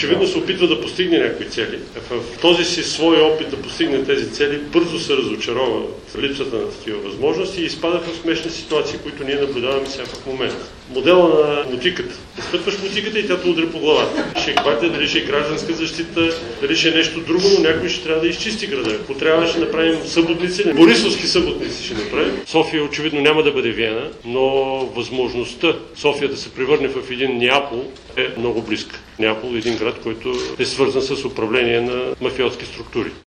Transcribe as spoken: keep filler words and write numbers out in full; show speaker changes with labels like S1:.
S1: очевидно се опитва да постигне някакви цели. В този си свой опит да постигне тези цели бързо се разочарова от липсата на такива възможности и изпада в смешни ситуации, които ние наблюдаваме сега в момента. Модела на мотиката. Изпътваш мотиката и тя те удря по главата. Ще е гвардия, дали ще е гражданска защита, дали ще е нещо друго, но някой ще трябва да изчисти града. Ако трябва, ще направим съботници, борисовски съботници ще направим. София очевидно няма да бъде Виена, но възможността София да се превърне в един Неапол е много близка. Неапол е един град, който е свързан с управление на мафиотски структури.